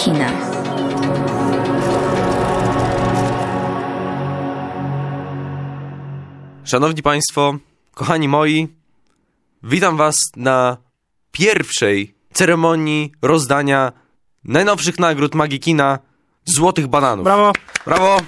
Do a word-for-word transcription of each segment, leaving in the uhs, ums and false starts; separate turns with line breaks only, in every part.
kina.
Szanowni Państwo, kochani moi, witam Was na pierwszej ceremonii rozdania najnowszych nagród Magii Kina Złotych Bananów.
Brawo!
Brawo!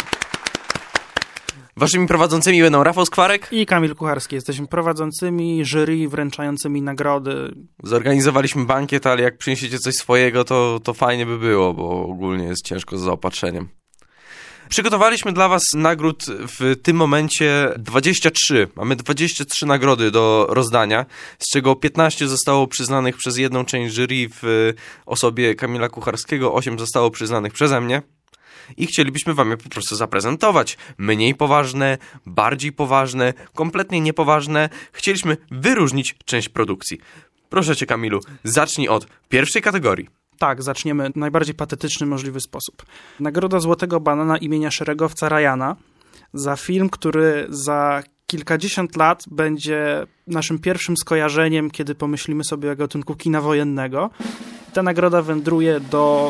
Waszymi prowadzącymi będą Rafał Skwarek
I Kamil Kucharski. Jesteśmy prowadzącymi, jury wręczającymi nagrody.
Zorganizowaliśmy bankiet, ale jak przyniesiecie coś swojego, to, to fajnie by było, bo ogólnie jest ciężko z zaopatrzeniem. Przygotowaliśmy dla Was nagród w tym momencie dwadzieścia trzy. Mamy dwadzieścia trzy nagrody do rozdania, z czego piętnaście zostało przyznanych przez jedną część jury w osobie Kamila Kucharskiego, osiem zostało przyznanych przeze mnie. I chcielibyśmy Wam je po prostu zaprezentować. Mniej poważne, bardziej poważne, kompletnie niepoważne. Chcieliśmy wyróżnić część produkcji. Proszę Cię, Kamilu, zacznij od pierwszej kategorii.
Tak, zaczniemy w najbardziej patetyczny możliwy sposób. Nagroda Złotego Banana imienia szeregowca Ryana za film, który za kilkadziesiąt lat będzie naszym pierwszym skojarzeniem, kiedy pomyślimy sobie o gatunku kina wojennego. Ta nagroda wędruje do...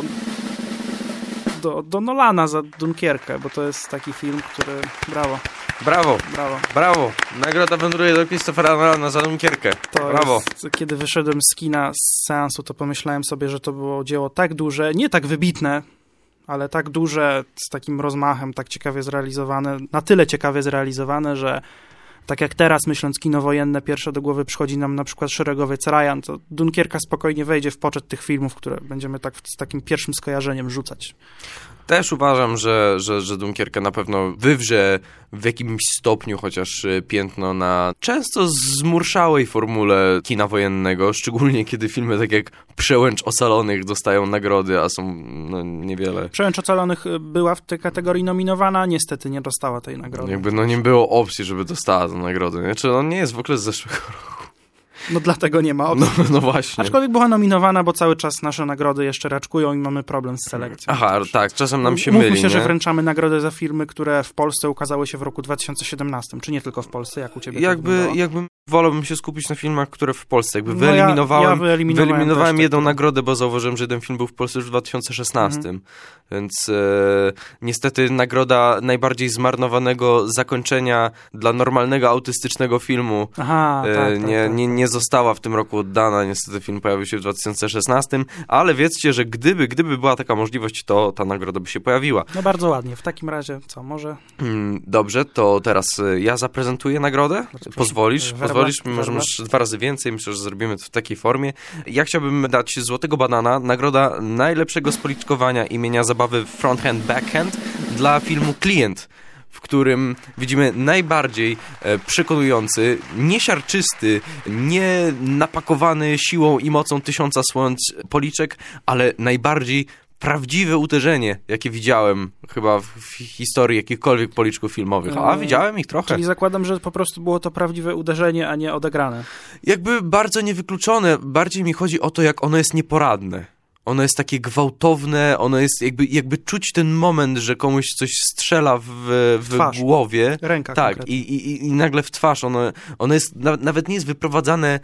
Do, do Nolana za Dunkierkę, bo to jest taki film, który... Brawo.
Brawo.
Brawo.
Brawo. Nagroda wędruje do Christophera Nolana za Dunkierkę.
To
Brawo.
Jest, kiedy wyszedłem z kina, z seansu, to pomyślałem sobie, że to było dzieło tak duże, nie tak wybitne, ale tak duże, z takim rozmachem, tak ciekawie zrealizowane, na tyle ciekawie zrealizowane, że tak jak teraz, myśląc kino wojenne, pierwsze do głowy przychodzi nam na przykład Szeregowiec Ryan, to Dunkierka spokojnie wejdzie w poczet tych filmów, które będziemy tak z takim pierwszym skojarzeniem rzucać.
Też uważam, że, że, że Dunkierka na pewno wywrze w jakimś stopniu chociaż piętno na często zmurszałej formule kina wojennego, szczególnie kiedy filmy tak jak Przełęcz Ocalonych dostają nagrody, a są no, niewiele.
Przełęcz Ocalonych była w tej kategorii nominowana, niestety nie dostała tej nagrody.
Jakby no nie było opcji, żeby dostała tę nagrodę. Znaczy on nie jest w ogóle z zeszłego roku.
No dlatego nie ma opcji.
No, no właśnie.
Aczkolwiek była nominowana, bo cały czas nasze nagrody jeszcze raczkują i mamy problem z selekcją.
Aha, tak, czasem nam się
Mówmy
myli,
się,
nie?
że wręczamy nagrodę za filmy, które w Polsce ukazały się w roku dwa tysiące siedemnastym. Czy nie tylko w Polsce, jak u ciebie
Jakby,
to
jakby wolałbym się skupić na filmach, które w Polsce. Jakby
No
wyeliminowałem,
ja, ja wyeliminowałem,
wyeliminowałem
też
jedną
tak.
nagrodę, bo zauważyłem, że jeden film był w Polsce już w dwa tysiące szesnastym. Mhm. Więc e, niestety nagroda najbardziej zmarnowanego zakończenia dla normalnego autystycznego filmu
Aha,
e,
tak, tak,
nie,
tak.
nie, nie została w tym roku oddana. Niestety film pojawił się w dwa tysiące szesnastym, ale wiedzcie, że gdyby, gdyby była taka możliwość, to ta nagroda by się pojawiła.
No bardzo ładnie. W takim razie, co, może...
Hmm, dobrze, to teraz e, ja zaprezentuję nagrodę. Pozwolisz?
Werba,
Pozwolisz?
werba.
Może masz dwa razy więcej. Myślę, że zrobimy to w takiej formie. Ja chciałbym dać Złotego Banana, nagroda najlepszego spoliczkowania imienia zabawy fronthand backhand dla filmu Klient, w którym widzimy najbardziej e, przekonujący, niesiarczysty, nie napakowany siłą i mocą tysiąca słońc policzek, ale najbardziej prawdziwe uderzenie, jakie widziałem chyba w, w historii jakichkolwiek policzków filmowych. A widziałem ich trochę.
Czyli zakładam, że po prostu było to prawdziwe uderzenie, a nie odegrane.
Jakby bardzo niewykluczone. Bardziej mi chodzi o to, jak ono jest nieporadne. Ono jest takie gwałtowne, ono jest jakby, jakby czuć ten moment, że komuś coś strzela w, w głowie.
Ręka
tak, i, i, i nagle w twarz. Ono, ono jest, nawet nie jest wyprowadzane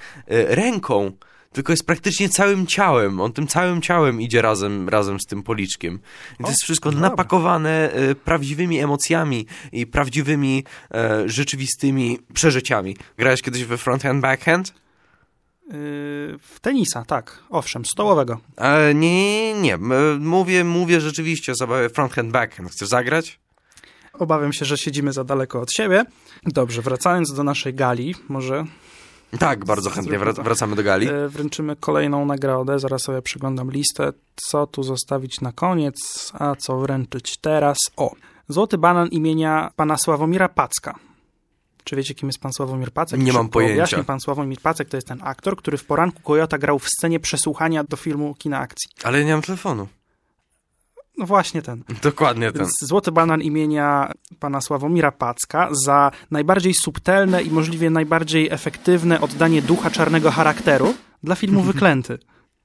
ręką, tylko jest praktycznie całym ciałem. On tym całym ciałem idzie razem, razem z tym policzkiem. I to o, jest wszystko dobra. napakowane e, prawdziwymi emocjami i prawdziwymi, e, rzeczywistymi przeżyciami. Grałeś kiedyś we fronthand backhand?
W tenisa, tak. Owszem, stołowego.
E, nie, nie, nie. Mówię, mówię rzeczywiście o zabawie fronthand backhand. Chcesz zagrać?
Obawiam się, że siedzimy za daleko od siebie. Dobrze, wracając do naszej gali, może...
Tak, bardzo chętnie wracamy do gali.
Wręczymy kolejną nagrodę. Zaraz sobie przeglądam listę, co tu zostawić na koniec, a co wręczyć teraz. O, Złoty Banan imienia pana Sławomira Packa. Czy wiecie, kim jest pan Sławomir Pacek?
Nie mam pojęcia.
Wyjaśnię, pan Sławomir Pacek to jest ten aktor, który w Poranku Kojota grał w scenie przesłuchania do filmu Kina Akcji.
Ale ja nie mam telefonu.
No właśnie ten.
Dokładnie ten.
Złoty Banan imienia pana Sławomira Packa za najbardziej subtelne i możliwie najbardziej efektywne oddanie ducha czarnego charakteru dla filmu Wyklęty.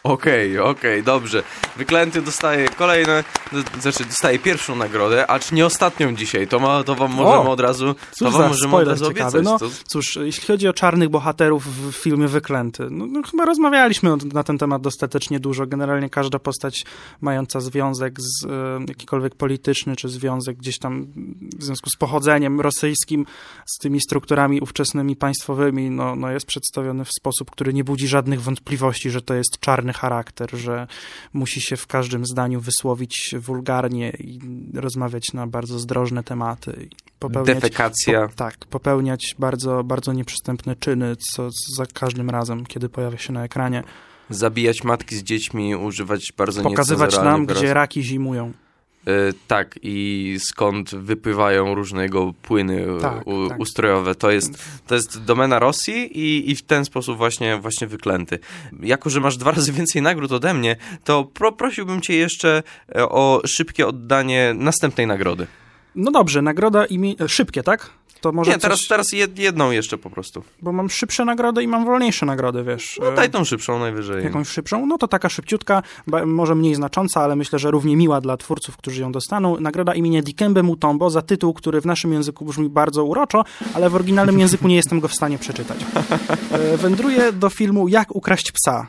Okej, okay, okej, okay, dobrze. Wyklęty dostaje kolejne, znaczy dostaje pierwszą nagrodę, acz nie ostatnią dzisiaj. To, ma, to wam możemy o, od razu, to wam możemy od razu obiecać.
No,
to...
Cóż, jeśli chodzi o czarnych bohaterów w filmie Wyklęty, no, no chyba rozmawialiśmy na ten temat dostatecznie dużo. Generalnie każda postać mająca związek z e, jakikolwiek polityczny, czy związek gdzieś tam w związku z pochodzeniem rosyjskim, z tymi strukturami ówczesnymi państwowymi, no, no jest przedstawiony w sposób, który nie budzi żadnych wątpliwości, że to jest czarny charakter, że musi się w każdym zdaniu wysłowić wulgarnie i rozmawiać na bardzo zdrożne tematy. Popełniać,
Defekacja.
Po, tak, popełniać bardzo, bardzo nieprzystępne czyny, co za każdym razem, kiedy pojawia się na ekranie.
Zabijać matki z dziećmi, używać bardzo
Pokazywać nam, gdzie raki zimują.
Yy, tak, i skąd wypływają różne jego płyny
tak,
u,
tak.
ustrojowe. To jest, to jest domena Rosji i, i w ten sposób właśnie, właśnie Wyklęty. Jako że masz dwa razy więcej nagród ode mnie, to pro, prosiłbym cię jeszcze o szybkie oddanie następnej nagrody.
No dobrze, nagroda imi... szybkie, tak? To może
Nie, teraz,
coś...
teraz jedną jeszcze po prostu.
Bo mam szybsze nagrody i mam wolniejsze nagrody, wiesz.
No daj tą szybszą najwyżej.
Jakąś szybszą? No to taka szybciutka, może mniej znacząca, ale myślę, że równie miła dla twórców, którzy ją dostaną. Nagroda imienia Dikembe Mutombo za tytuł, który w naszym języku brzmi bardzo uroczo, ale w oryginalnym języku nie jestem go w stanie przeczytać. Wędruję do filmu Jak ukraść psa.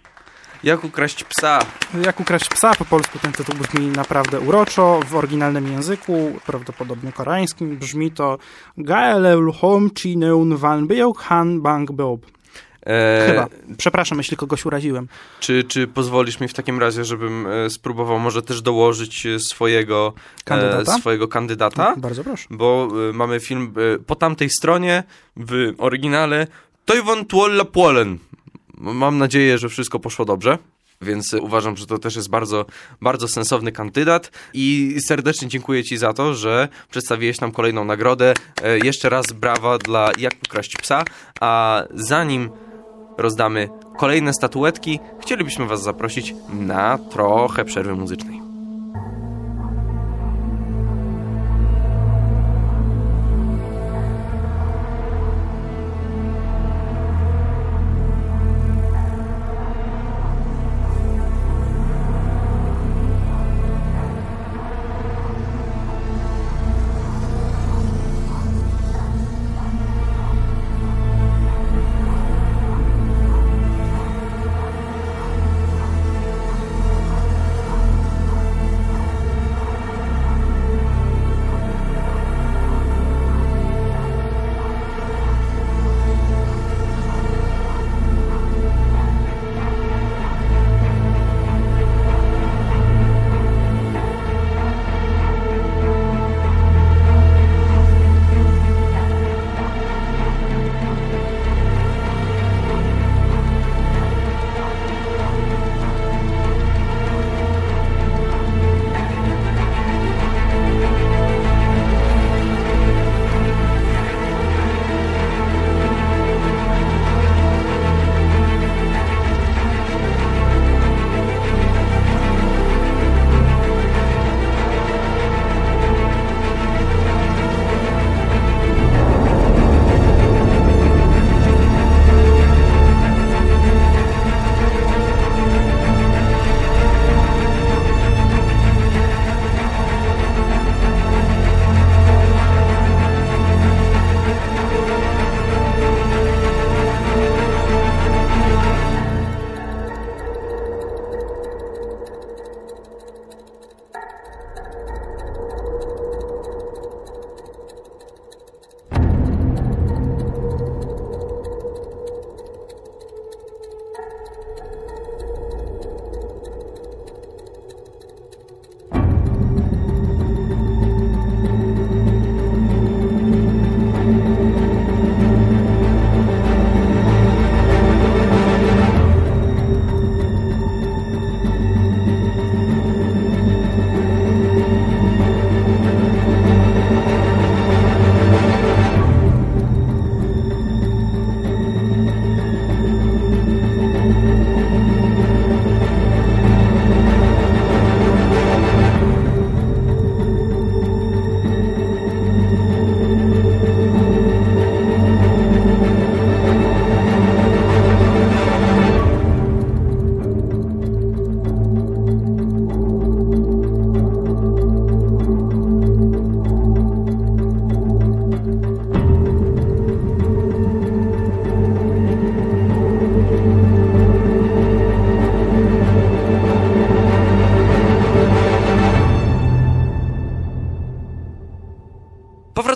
Jak ukraść psa.
Jak ukraść psa, po polsku ten tytuł brzmi naprawdę uroczo, w oryginalnym języku, prawdopodobnie koreańskim, brzmi to Gaelel Hom Chi Neun Van Beok Han Bang Beob. Eee, Chyba. Przepraszam, jeśli kogoś uraziłem.
Czy, czy pozwolisz mi w takim razie, żebym e, spróbował może też dołożyć swojego kandydata? E, swojego kandydata?
Bardzo proszę.
Bo e, mamy film e, po tamtej stronie w oryginale Toivon Tuolla Puolen. Mam nadzieję, że wszystko poszło dobrze, więc uważam, że to też jest bardzo, bardzo sensowny kandydat i serdecznie dziękuję ci za to, że przedstawiłeś nam kolejną nagrodę. Jeszcze raz brawa dla Jak ukraść psa, a zanim rozdamy kolejne statuetki, chcielibyśmy was zaprosić na trochę przerwy muzycznej.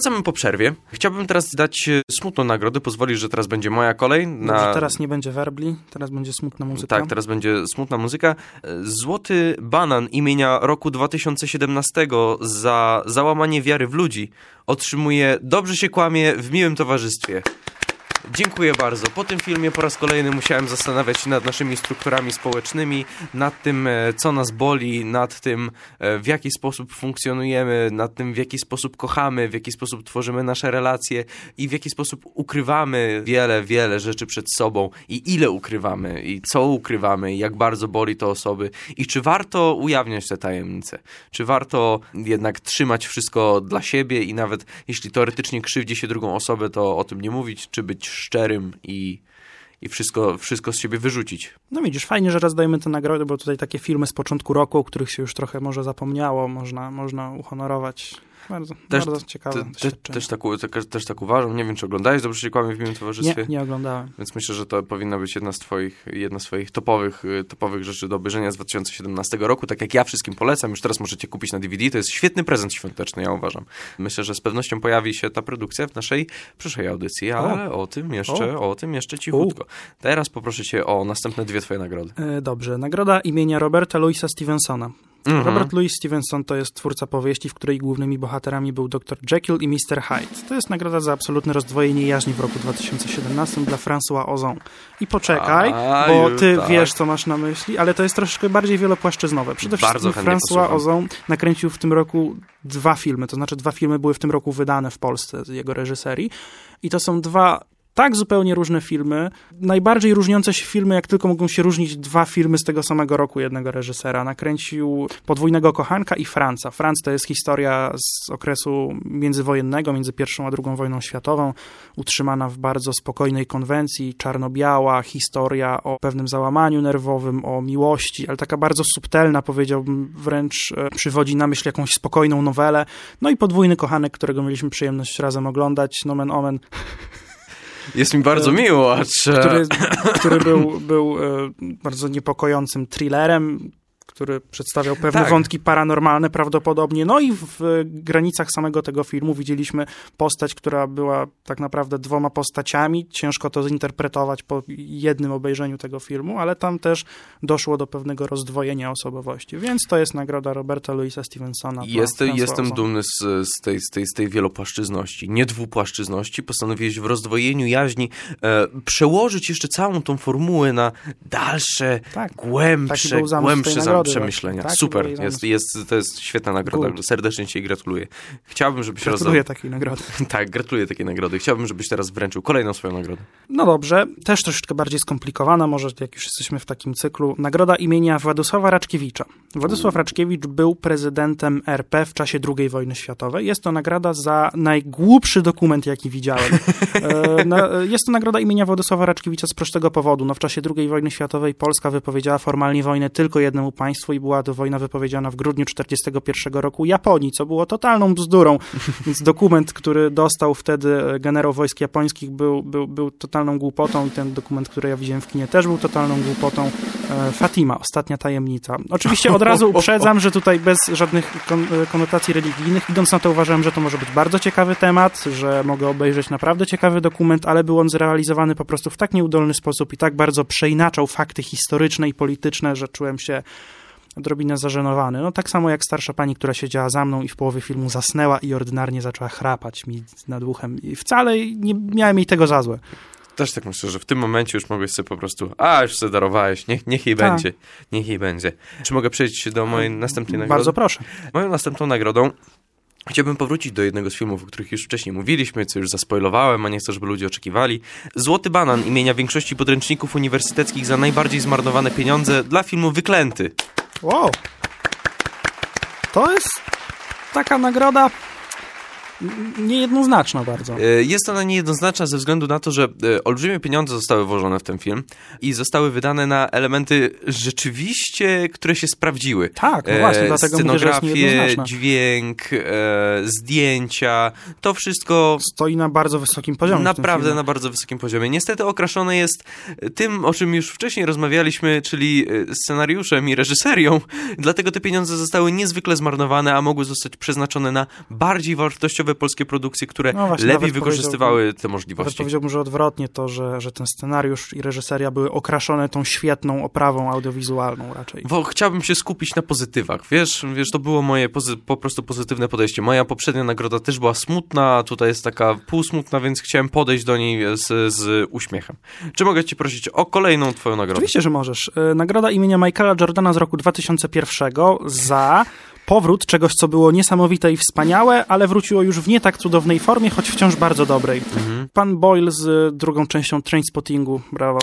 Wracamy po przerwie. Chciałbym teraz dać smutną nagrodę. Pozwolisz, że teraz będzie moja kolej. Na...
Dobrze, teraz nie będzie werbli, teraz będzie smutna muzyka.
Tak, teraz będzie smutna muzyka. Złoty Banan imienia roku dwa tysiące siedemnastego za załamanie wiary w ludzi otrzymuje Dobrze się kłamie w miłym towarzystwie. Dziękuję bardzo. Po tym filmie po raz kolejny musiałem zastanawiać się nad naszymi strukturami społecznymi, nad tym, co nas boli, nad tym, w jaki sposób funkcjonujemy, nad tym, w jaki sposób kochamy, w jaki sposób tworzymy nasze relacje i w jaki sposób ukrywamy wiele, wiele rzeczy przed sobą i ile ukrywamy i co ukrywamy i jak bardzo boli to osoby i czy warto ujawniać te tajemnice, czy warto jednak trzymać wszystko dla siebie i nawet jeśli teoretycznie krzywdzi się drugą osobę, to o tym nie mówić, czy być szczerym i, i wszystko, wszystko z siebie wyrzucić.
No widzisz, fajnie, że rozdajemy te nagrody, bo tutaj takie filmy z początku roku, o których się już trochę może zapomniało, można, można uhonorować. Bardzo, też, bardzo ciekawe
te, te, też, tak, te, też tak uważam. Nie wiem, czy oglądałeś Dobrze się kłamie w miłym towarzystwie?
Nie, nie oglądałem.
Więc myślę, że to powinna być jedna z twoich, jedna z twoich topowych, topowych rzeczy do obejrzenia z dwa tysiące siedemnastego roku. Tak jak ja wszystkim polecam, już teraz możecie kupić na D V D. To jest świetny prezent świąteczny, ja uważam. Myślę, że z pewnością pojawi się ta produkcja w naszej przyszłej audycji, ale o, o tym jeszcze, o. o tym jeszcze cichutko. U. Teraz poproszę cię o następne dwie twoje nagrody. E,
dobrze. Nagroda imienia Roberta Louisa Stevensona. Mhm. Robert Louis Stevenson to jest twórca powieści, w której głównymi bohaterami był doktor Jekyll i mister Hyde. To jest nagroda za absolutne rozdwojenie jaźni w roku dwa tysiące siedemnastym dla François Ozon. I poczekaj, A, bo ty tak. wiesz, co masz na myśli, ale to jest troszeczkę bardziej wielopłaszczyznowe. Przede
Bardzo
wszystkim François Ozon nakręcił w tym roku dwa filmy, to znaczy dwa filmy były w tym roku wydane w Polsce z jego reżyserii i to są dwa tak zupełnie różne filmy, najbardziej różniące się filmy, jak tylko mogą się różnić dwa filmy z tego samego roku jednego reżysera. Nakręcił Podwójnego kochanka i Franca. Franc to jest historia z okresu międzywojennego, między pierwszą a drugą wojną światową, utrzymana w bardzo spokojnej konwencji, czarno-biała, historia o pewnym załamaniu nerwowym, o miłości, ale taka bardzo subtelna, powiedziałbym, wręcz przywodzi na myśl jakąś spokojną nowelę. No i Podwójny kochanek, którego mieliśmy przyjemność razem oglądać, nomen omen.
Jest mi bardzo miło, acz...
który, który był, był bardzo niepokojącym thrillerem, który przedstawiał pewne tak. wątki paranormalne prawdopodobnie. No i w granicach samego tego filmu widzieliśmy postać, która była tak naprawdę dwoma postaciami. Ciężko to zinterpretować po jednym obejrzeniu tego filmu, ale tam też doszło do pewnego rozdwojenia osobowości. Więc to jest nagroda Roberta Louisa Stevensona.
Jest, jestem dumny z, z, tej, z, tej, z tej wielopłaszczyzności, nie dwupłaszczyzności. Postanowiłeś w rozdwojeniu jaźni e, przełożyć jeszcze całą tą formułę na dalsze, tak, głębsze, głębsze zamysły. Przemyślenia. Tak, super, jest, jest, to jest świetna nagroda. Good. Serdecznie ci gratuluję. Chciałbym, żebyś
Gratuluję
rozdał...
takiej nagrody.
Tak, gratuluję takiej nagrody. Chciałbym, żebyś teraz wręczył kolejną swoją nagrodę.
No dobrze, też troszeczkę bardziej skomplikowana, może jak już jesteśmy w takim cyklu. Nagroda imienia Władysława Raczkiewicza. Władysław Raczkiewicz był prezydentem R P w czasie drugiej wojny światowej. Jest to nagroda za najgłupszy dokument, jaki widziałem. Jest to nagroda imienia Władysława Raczkiewicza z prostego powodu. No, w czasie drugiej wojny światowej Polska wypowiedziała formalnie wojnę tylko jednemu państwu i była to wojna wypowiedziana w grudniu tysiąc dziewięćset czterdziestego pierwszego roku Japonii, co było totalną bzdurą. Więc dokument, który dostał wtedy generał wojsk japońskich był, był, był totalną głupotą i ten dokument, który ja widziałem w kinie, też był totalną głupotą. Fatima, Ostatnia tajemnica. Oczywiście od razu uprzedzam, że tutaj bez żadnych kon- konotacji religijnych. Idąc na to uważam, że to może być bardzo ciekawy temat, że mogę obejrzeć naprawdę ciekawy dokument, ale był on zrealizowany po prostu w tak nieudolny sposób i tak bardzo przeinaczał fakty historyczne i polityczne, że czułem się odrobinę zażenowany. No tak samo jak starsza pani, która siedziała za mną i w połowie filmu zasnęła i ordynarnie zaczęła chrapać mi nad uchem. I wcale nie miałem jej tego za złe.
Też tak myślę, że w tym momencie już mogłeś sobie po prostu, a już sobie darowałeś, niech, niech jej tak. będzie, niech jej będzie. Czy mogę przejść do mojej następnej nagrody?
Bardzo proszę.
Moją następną nagrodą chciałbym powrócić do jednego z filmów, o których już wcześniej mówiliśmy, co już zaspoilowałem, a nie chcę, żeby ludzie oczekiwali. Złoty Banan imienia większości podręczników uniwersyteckich za najbardziej zmarnowane pieniądze dla filmu Wyklęty.
Wow. To jest taka nagroda niejednoznaczna bardzo.
Jest ona niejednoznaczna ze względu na to, że olbrzymie pieniądze zostały włożone w ten film i zostały wydane na elementy rzeczywiście, które się sprawdziły.
Tak, no właśnie, e, dlatego mówię, że jest niejednoznaczna.
Dźwięk, e, zdjęcia, to wszystko
stoi na bardzo wysokim poziomie.
Naprawdę na bardzo wysokim poziomie. Niestety okraszone jest tym, o czym już wcześniej rozmawialiśmy, czyli scenariuszem i reżyserią. Dlatego te pieniądze zostały niezwykle zmarnowane, a mogły zostać przeznaczone na bardziej wartościowe fałszywe polskie produkcje, które
no właśnie,
lepiej wykorzystywały te możliwości.
Nawet powiedziałbym, że odwrotnie to, że, że ten scenariusz i reżyseria były okraszone tą świetną oprawą audiowizualną raczej.
Bo chciałbym się skupić na pozytywach, wiesz, wiesz, to było moje pozy- po prostu pozytywne podejście. Moja poprzednia nagroda też była smutna, tutaj jest taka półsmutna, więc chciałem podejść do niej z, z uśmiechem. Czy mogę cię prosić o kolejną twoją nagrodę?
Oczywiście, że możesz. Nagroda imienia Michaela Jordana z roku dwa tysiące pierwszego za powrót czegoś, co było niesamowite i wspaniałe, ale wróciło już w nie tak cudownej formie, choć wciąż bardzo dobrej. Mhm. Pan Boyle z drugą częścią Trainspottingu. Brawo.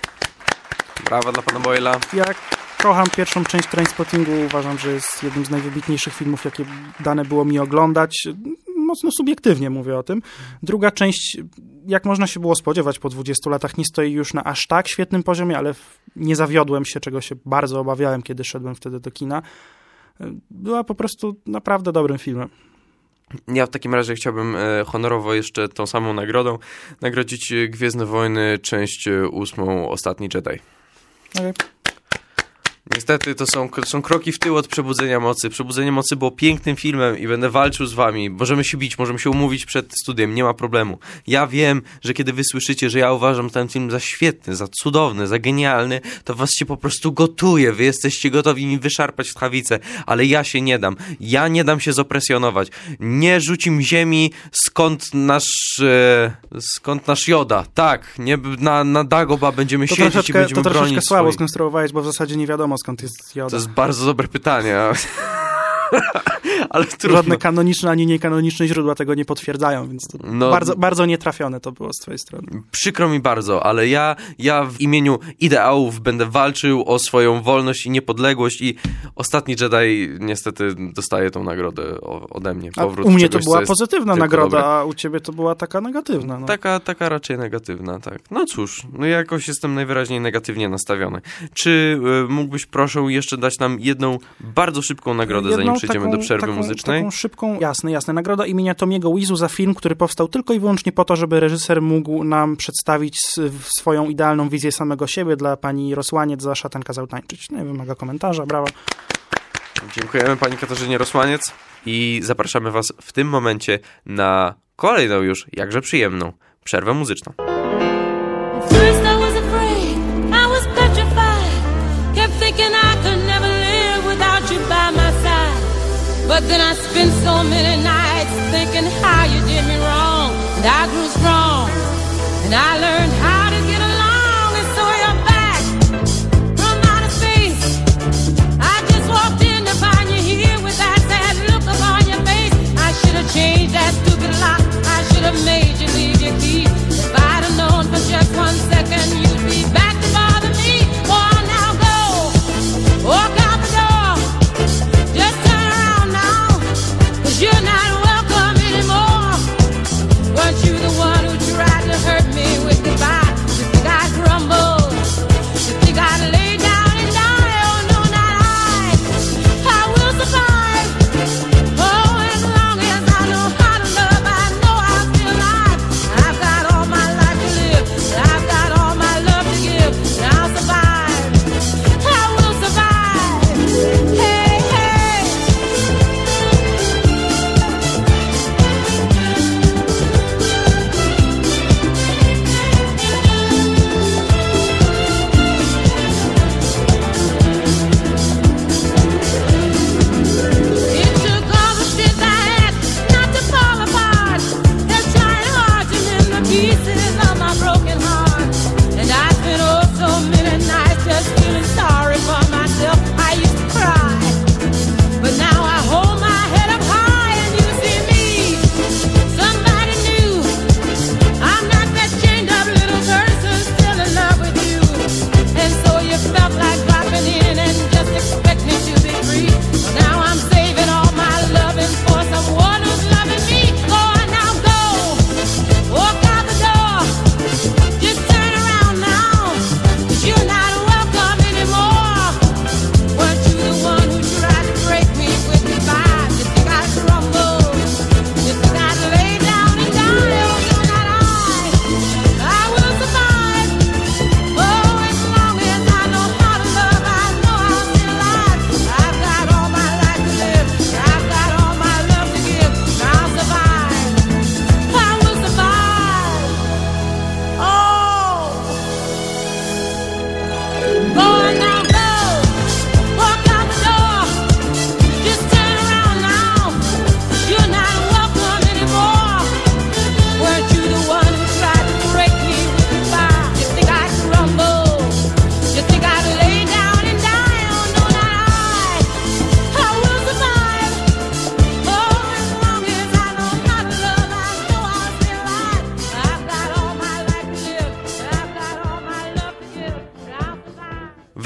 Brawo dla pana Boyla.
Ja kocham pierwszą część Trainspottingu. Uważam, że jest jednym z najwybitniejszych filmów, jakie dane było mi oglądać. Mocno subiektywnie mówię o tym. Druga część, jak można się było spodziewać po dwudziestu latach, nie stoi już na aż tak świetnym poziomie, ale nie zawiodłem się, czego się bardzo obawiałem, kiedy szedłem wtedy do kina. Była po prostu naprawdę dobrym filmem.
Ja w takim razie chciałbym e, honorowo jeszcze tą samą nagrodą nagrodzić Gwiezdne Wojny, część ósmą, Ostatni Jedi.
Okay.
Niestety to są, to są kroki w tył od Przebudzenia Mocy. Przebudzenie Mocy było pięknym filmem i będę walczył z wami. Możemy się bić, możemy się umówić przed studiem, nie ma problemu. Ja wiem, że kiedy wy słyszycie, że ja uważam ten film za świetny, za cudowny, za genialny, to was się po prostu gotuje. Wy jesteście gotowi mi wyszarpać tchawicę, ale ja się nie dam. Ja nie dam się zopresjonować. Nie rzucim ziemi, skąd nasz e, skąd nasz Joda. Tak, nie, na, na Dagoba będziemy
to
siedzieć i będziemy
to
bronić
troszeczkę słabo
swoich.
Skonstruowałeś, bo w zasadzie nie wiadomo, skąd jest Joda.
To jest bardzo dobre pytanie. Ale trudno.
Żadne kanoniczne ani niekanoniczne źródła tego nie potwierdzają, więc to no, bardzo, bardzo nietrafione to było z twojej strony.
Przykro mi bardzo, ale ja, ja w imieniu ideałów będę walczył o swoją wolność i niepodległość i Ostatni Jedi niestety dostaje tą nagrodę ode mnie. Powrót
a u mnie
czegoś,
to była pozytywna nagroda, dobre. A u ciebie to była taka negatywna. No.
Taka, taka raczej negatywna, tak. No cóż, no jakoś jestem najwyraźniej negatywnie nastawiony. Czy y, mógłbyś proszę jeszcze dać nam jedną bardzo szybką nagrodę, jedną zanim przejdziemy taką, do przerwy
taką,
muzycznej?
Taką szybką, jasne, jasne. Nagroda imienia Tomiego Wiseau za film, który powstał tylko i wyłącznie po to, żeby reżyser mógł nam przedstawić swoją idealną wizję samego siebie. Dla pani Rosłaniec za Szatan kazał tańczyć. Nie wymaga komentarza, brawo.
Dziękujemy pani Katarzynie Rosłaniec i zapraszamy was w tym momencie na kolejną już, jakże przyjemną, przerwę muzyczną.
First I was afraid, I was petrified, kept thinking I could never live without you by my side. But then I spent so many nights thinking how you did me wrong, and I grew strong, and I learned how to get along, and so you're back from outer space. I just walked in to find you here with that sad look upon your face. I should have changed that stupid lock, I should have made you leave your key. If I'd have known for just one second you'd be back to bother me. Oh, now go, walk out the door, just turn around now, 'cause you're not welcome anymore. Weren't you the one who tried to hurt me with goodbye?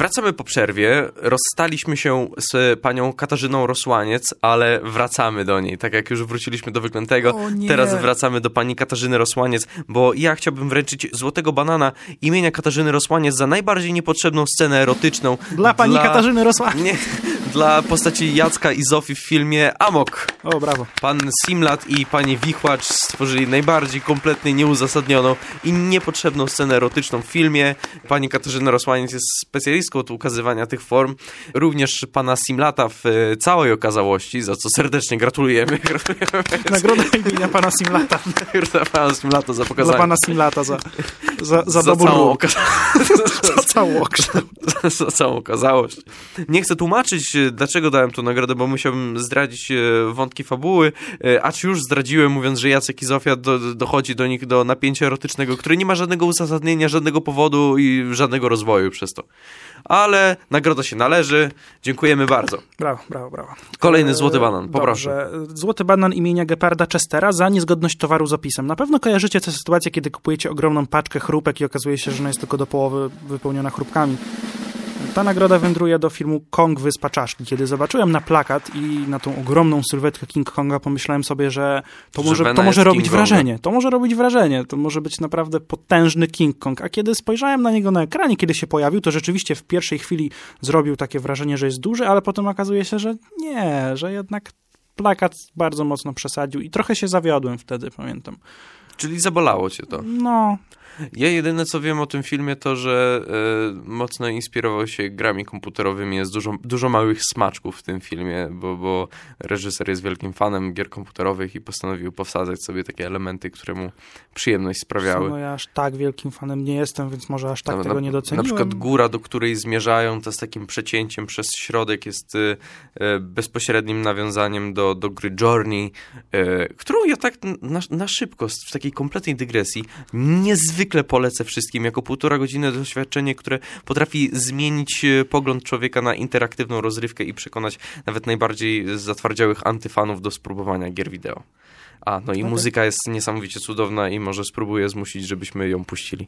Wracamy po przerwie. Rozstaliśmy się z panią Katarzyną Rosłaniec, ale wracamy do niej. Tak jak już wróciliśmy do Wyklętego, teraz wracamy do pani Katarzyny Rosłaniec, bo ja chciałbym wręczyć Złotego Banana imienia Katarzyny Rosłaniec za najbardziej niepotrzebną scenę erotyczną.
Dla pani
dla...
Katarzyny Rosłaniec.
Nie, dla postaci Jacka i Zofii w filmie Amok.
O, brawo.
Pan Simlat i pani Wichłacz stworzyli najbardziej kompletnie nieuzasadnioną i niepotrzebną scenę erotyczną w filmie. Pani Katarzyna Rosłaniec jest specjalistką od ukazywania tych form. Również pana Simlata w całej okazałości, za co serdecznie gratulujemy.
Nagroda imienia pana Simlata.
Nagroda pana Simlata za pokazanie.
Dla pana Simlata za, za, za,
za, całą oka-
za całą okazałość.
za całą okazałość. Nie chcę tłumaczyć, dlaczego dałem tę nagrodę, bo musiałbym zdradzić wątki fabuły, acz już zdradziłem, mówiąc, że Jacek i Zofia do, dochodzi do nich do napięcia erotycznego, które nie ma żadnego uzasadnienia, żadnego powodu i żadnego rozwoju przez to. Ale nagroda się należy. Dziękujemy bardzo.
Brawo, brawo, brawo.
Kolejny Złoty Banan, poproszę.
Dobrze. Złoty Banan imienia Geparda Chestera za niezgodność towaru z opisem. Na pewno kojarzycie tę sytuację, kiedy kupujecie ogromną paczkę chrupek i okazuje się, że ona jest tylko do połowy wypełniona chrupkami. Ta nagroda wędruje do filmu Kong Wyspa Czaszki. Kiedy zobaczyłem na plakat i na tą ogromną sylwetkę King Konga, pomyślałem sobie, że to może, to może robić King wrażenie. To może robić wrażenie. To może być naprawdę potężny King Kong. A kiedy spojrzałem na niego na ekranie, kiedy się pojawił, to rzeczywiście w pierwszej chwili zrobił takie wrażenie, że jest duży, ale potem okazuje się, że nie, że jednak plakat bardzo mocno przesadził i trochę się zawiodłem wtedy, pamiętam.
Czyli zabolało cię to.
No...
Ja jedyne co wiem o tym filmie to, że e, mocno inspirował się grami komputerowymi. Jest dużo, dużo małych smaczków w tym filmie, bo, bo reżyser jest wielkim fanem gier komputerowych i postanowił powsadzać sobie takie elementy, które mu przyjemność sprawiały.
No ja aż tak wielkim fanem nie jestem, więc może aż tak
no,
tego
na,
nie doceniłem.
Na przykład góra, do której zmierzają, to z takim przecięciem przez środek jest e, bezpośrednim nawiązaniem do, do gry Journey, e, którą ja tak na, na szybko, w takiej kompletnej dygresji, niezwykle polecę wszystkim, jako półtora godziny doświadczenie, które potrafi zmienić pogląd człowieka na interaktywną rozrywkę i przekonać nawet najbardziej zatwardziałych antyfanów do spróbowania gier wideo. A, no i okay. Muzyka jest niesamowicie cudowna i może spróbuję zmusić, żebyśmy ją puścili.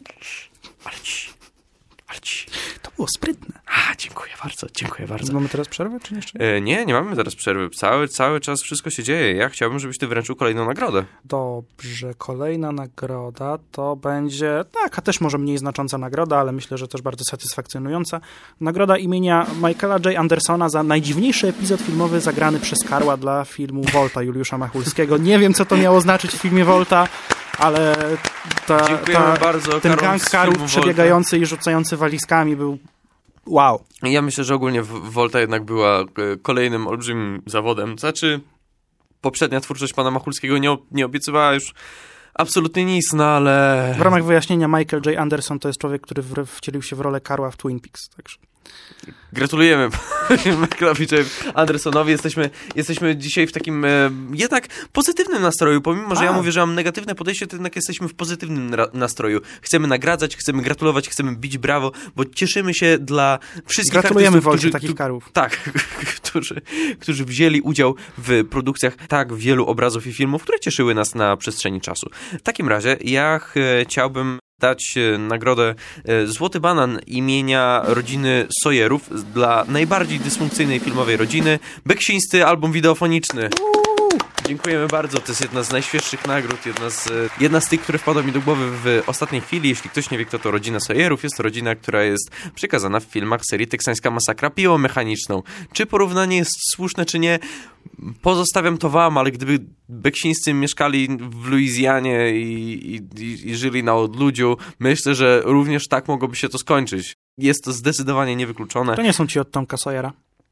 Ale ci, ale ci.
To było sprytne.
A, dziękuję bardzo, dziękuję bardzo.
Mamy teraz przerwę, czy jeszcze?
E, nie, nie mamy teraz przerwy. Cały, cały czas wszystko się dzieje. Ja chciałbym, żebyś ty wręczył kolejną nagrodę. Dobrze,
kolejna nagroda to będzie, taka też może mniej znacząca nagroda, ale myślę, że też bardzo satysfakcjonująca. Nagroda imienia Michaela J. Andersona za najdziwniejszy epizod filmowy zagrany przez Karła dla filmu Volta Juliusza Machulskiego. Nie wiem, co to miało znaczyć w filmie Volta, ale ta, ta,
bardzo,
ten gang Karłów przebiegający Volta i rzucający walizkami był wow.
Ja myślę, że ogólnie Volta jednak była kolejnym olbrzymim zawodem. Znaczy, poprzednia twórczość pana Machulskiego nie, nie obiecywała już absolutnie nic, no ale...
W ramach wyjaśnienia, Michael J. Anderson to jest człowiek, który w, wcielił się w rolę Karła w Twin Peaks, także...
Gratulujemy Michaelowi J. Andersonowi. Jesteśmy, jesteśmy dzisiaj w takim e, jednak pozytywnym nastroju. Pomimo, że A. ja mówię, że mam negatywne podejście, to jednak jesteśmy w pozytywnym ra- nastroju. Chcemy nagradzać, chcemy gratulować, chcemy bić brawo, bo cieszymy się dla wszystkich
Gratulujemy
artystów,
którzy, takich karów.
Tak, którzy, którzy wzięli udział w produkcjach tak wielu obrazów i filmów, które cieszyły nas na przestrzeni czasu. W takim razie ja ch- chciałbym dać nagrodę Złoty Banan imienia rodziny Sawyerów dla najbardziej dysfunkcyjnej filmowej rodziny. Beksińscy album wideofoniczny. Dziękujemy bardzo. To jest jedna z najświeższych nagród, jedna z, jedna z tych, które wpadła mi do głowy w ostatniej chwili. Jeśli ktoś nie wie, kto to rodzina Sawyerów, jest to rodzina, która jest przekazana w filmach serii Teksańska Masakra piłą mechaniczną. Czy porównanie jest słuszne, czy nie? Pozostawiam to wam, ale gdyby Beksińscy mieszkali w Luizjanie i, i, i żyli na odludziu, myślę, że również tak mogłoby się to skończyć. Jest to zdecydowanie niewykluczone.
To nie są ci od Tomka Sawyera.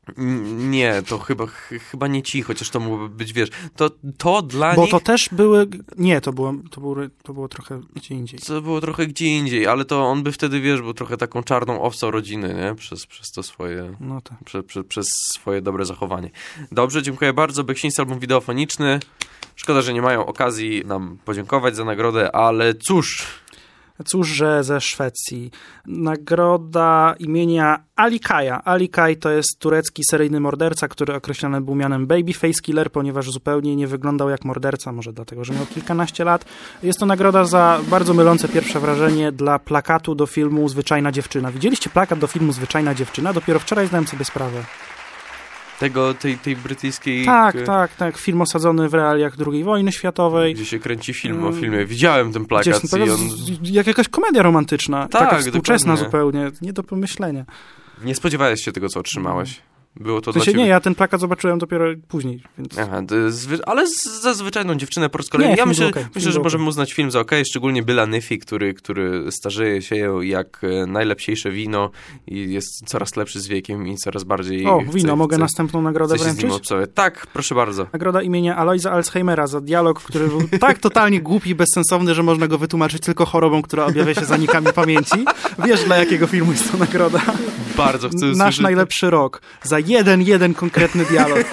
Nie, to chyba, ch- chyba nie ci, chociaż to mogłoby być, wiesz, to, to dla
Bo
nich...
to też były, nie, to było, to, było, to było trochę gdzie indziej.
To było trochę gdzie indziej, ale to on by wtedy, wiesz, był trochę taką czarną owcą rodziny, nie? Przez, przez to swoje,
no tak.
prze, prze, przez swoje dobre zachowanie. Dobrze, dziękuję bardzo. Beksiński album wideofoniczny. Szkoda, że nie mają okazji nam podziękować za nagrodę, ale cóż...
Cóż, że ze Szwecji. Nagroda imienia Ali Kaja. Ali Kaj to jest turecki seryjny morderca, który określany był mianem Babyface Killer, ponieważ zupełnie nie wyglądał jak morderca, może dlatego, że miał kilkanaście lat. Jest to nagroda za bardzo mylące pierwsze wrażenie dla plakatu do filmu Zwyczajna dziewczyna. Widzieliście plakat do filmu Zwyczajna dziewczyna? Dopiero wczoraj zdałem sobie sprawę.
Tego, tej, tej brytyjskiej...
Tak, tak, tak. Film osadzony w realiach drugiej wojny światowej.
Gdzie się kręci film o filmie. Widziałem ten plakat.
Gdzieś,
i on...
Jak jakaś komedia romantyczna.
Tak,
taka współczesna
dokładnie.
zupełnie. Nie do pomyślenia.
Nie spodziewałeś się tego, co otrzymałeś. Było to
W sensie
dla ciebie...
nie, ja ten plakat zobaczyłem dopiero później. Więc...
Aha, zwy... ale z- za zwyczajną dziewczynę po raz kolejny.
Nie,
Ja
film
myślę,
był okej,
myślę
film
że
był
możemy
okej.
uznać film za okej, szczególnie Billa Niffy, który, który starzeje się jak e, najlepniejsze wino i jest coraz lepszy z wiekiem i coraz bardziej...
O,
chce,
wino, mogę
chce,
następną nagrodę
chce się z nim
wręczyć?
obcować. Tak, proszę bardzo.
Nagroda imienia Alojza Alzheimera za dialog, który był tak totalnie głupi i bezsensowny, że można go wytłumaczyć tylko chorobą, która objawia się zanikami pamięci. Wiesz, dla jakiego filmu jest to nagroda?
Bardzo chcę
Nasz
usłyszeć...
najlepszy rok. Za jeden, jeden konkretny dialog.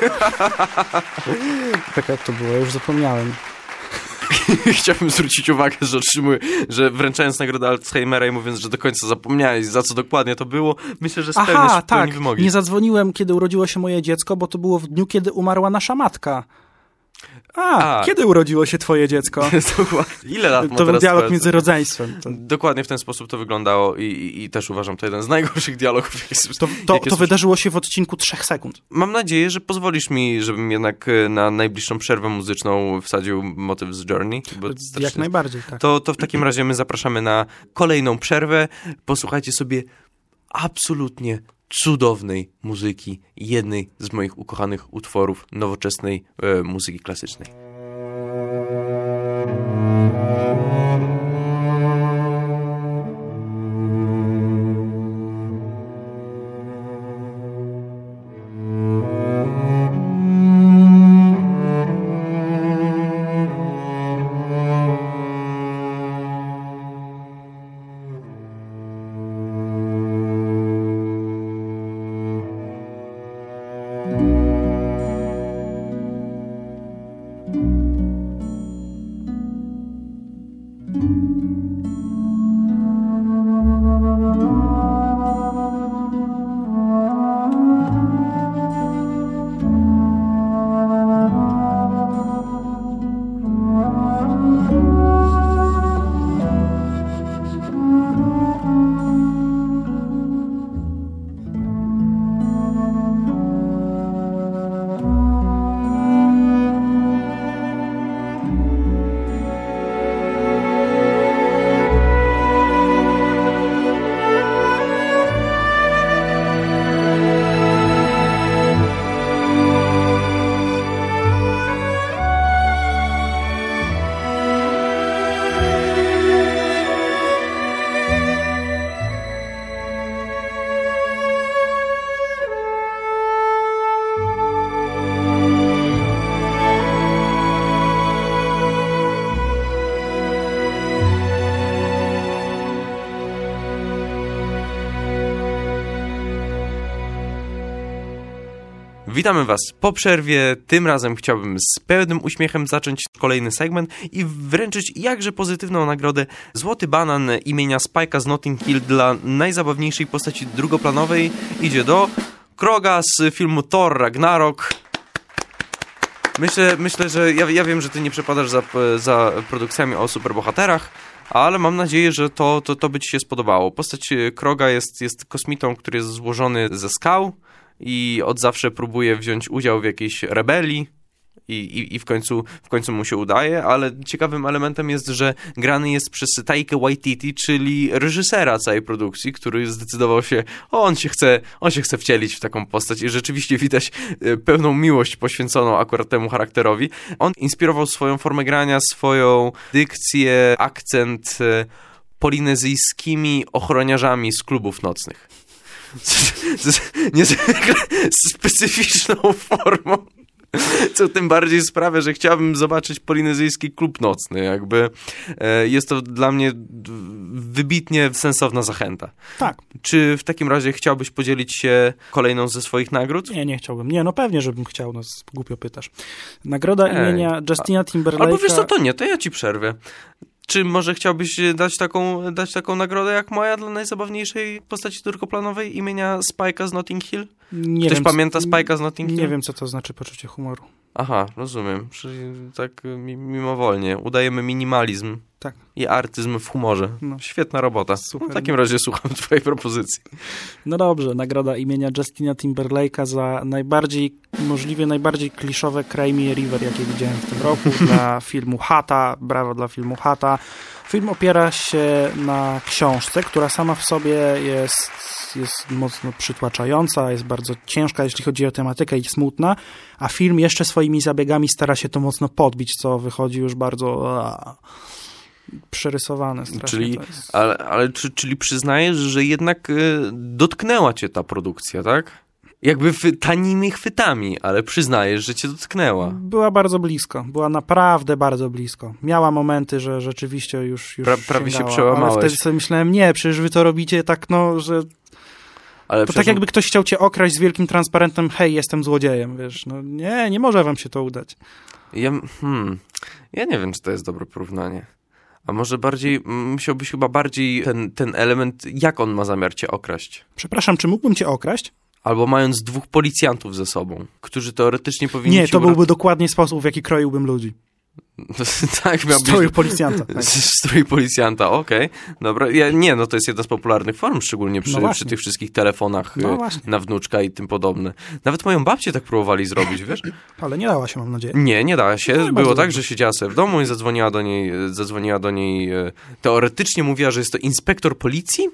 Tak jak to było, już zapomniałem.
Chciałbym zwrócić uwagę, że otrzymuję, że wręczając nagrodę Alzheimera i mówiąc, że do końca zapomniałeś, za co dokładnie to było, myślę, że spełniasz
Aha,
w pełni
tak.
wymogi.
Nie zadzwoniłem, kiedy urodziło się moje dziecko, bo to było w dniu, kiedy umarła nasza matka. A,
A.
kiedy urodziło się twoje dziecko?
Ile lat ma
To był
teraz
dialog
twoja-
między rodzeństwem. To,
Dokładnie w ten sposób to wyglądało i, i, i też uważam to jeden z najgorszych dialogów. jakie-
to, to,
jakie
to
słyszę-
wydarzyło się w odcinku trzech sekund.
Mam nadzieję, że pozwolisz mi, żebym jednak e, na najbliższą przerwę muzyczną wsadził motyw z Journey. Bo
Jak
strasznie-
najbardziej, tak.
To, to w takim razie my zapraszamy na kolejną przerwę. Posłuchajcie sobie absolutnie cudownej muzyki, jednej z moich ukochanych utworów nowoczesnej e, muzyki klasycznej. Witamy Was po przerwie. Tym razem chciałbym z pełnym uśmiechem zacząć kolejny segment i wręczyć jakże pozytywną nagrodę Złoty Banan imienia Spike'a z Notting Hill dla najzabawniejszej postaci drugoplanowej idzie do Kroga z filmu Thor Ragnarok. Myślę, myślę że ja, ja wiem, że Ty nie przepadasz za, za produkcjami o superbohaterach, ale mam nadzieję, że to, to, to by Ci się spodobało. Postać Kroga jest, jest kosmitą, który jest złożony ze skał i od zawsze próbuje wziąć udział w jakiejś rebelii i, i, i w, końcu, w końcu mu się udaje, ale ciekawym elementem jest, że grany jest przez Taikę Waititi, czyli reżysera całej produkcji, który zdecydował się, o, on się chce, on się chce wcielić w taką postać i rzeczywiście widać e, pełną miłość poświęconą akurat temu charakterowi. On inspirował swoją formę grania, swoją dykcję, akcent e, polinezyjskimi ochroniarzami z klubów nocnych. Z niezwykle specyficzną formą, co tym bardziej sprawia, że chciałbym zobaczyć polinezyjski klub nocny. Jakby e, jest to dla mnie wybitnie sensowna zachęta.
Tak.
Czy w takim razie chciałbyś podzielić się kolejną ze swoich nagród?
Nie, nie chciałbym. Nie, no pewnie, żebym chciał, no głupio pytasz. Nagroda
Ej,
imienia Justina Timberlake'a.
Albo wiesz co, to nie, to ja ci przerwę. Czy może chciałbyś dać taką, dać taką nagrodę jak moja dla najzabawniejszej postaci drugoplanowej imienia Spike'a z Notting Hill?
Nie
Ktoś
wiem,
pamięta Spike'a z Notting Hill?
Nie wiem, co to znaczy poczucie humoru.
Aha, rozumiem. Czyli tak mimowolnie. Udajemy minimalizm
Tak.
i artyzm w humorze.
No.
Świetna robota.
Super.
W takim razie słucham twojej propozycji.
No dobrze, nagroda imienia Justina Timberlake'a za najbardziej, możliwie najbardziej kliszowe Cry Me a River, jakie widziałem w tym roku, dla filmu Hata. Brawo dla filmu Hata. Film opiera się na książce, która sama w sobie jest, jest mocno przytłaczająca, jest bardzo ciężka, jeśli chodzi o tematykę i smutna, a film jeszcze swoimi zabiegami stara się to mocno podbić, co wychodzi już bardzo a, przerysowane strasznie.
Czyli,
to jest.
ale, ale czy, czyli przyznajesz, że jednak y, dotknęła cię ta produkcja, tak? Jakby wy, tanimi chwytami, ale przyznajesz, że cię dotknęła.
Była bardzo blisko, była naprawdę bardzo blisko. Miała momenty, że rzeczywiście już, już
pra, Prawie
sięgała,
się przełamałeś.
ale wtedy sobie myślałem, nie, przecież wy to robicie tak, no, że...
Ale
To
przecież...
tak jakby ktoś chciał cię okraść z wielkim transparentem, hej, jestem złodziejem, wiesz, no nie, nie może wam się to udać.
Ja, hmm, ja nie wiem, czy to jest dobre porównanie. A może bardziej, musiałbyś chyba bardziej ten, ten element, jak on ma zamiar cię okraść?
Przepraszam, czy mógłbym cię okraść?
Albo mając dwóch policjantów ze sobą, którzy teoretycznie powinni
Nie,
ci
to
urat-
byłby dokładnie sposób, w jaki kroiłbym ludzi.
tak, miałbyś...
Stroju policjanta. Tak.
Strój policjanta, okej. Okay. Dobra, ja, nie, no to jest jedna z popularnych form, szczególnie przy,
No
przy tych wszystkich telefonach
No
y,
właśnie.
na wnuczka i tym podobne. Nawet moją babcię tak próbowali zrobić, wiesz?
Ale nie dała się, mam nadzieję.
Nie, nie dała się.
No i
Było
bardzo
tak,
dobrze.
że siedziała sobie w domu i zadzwoniła do niej, zadzwoniła do niej, e, teoretycznie mówiła, że jest to inspektor policji,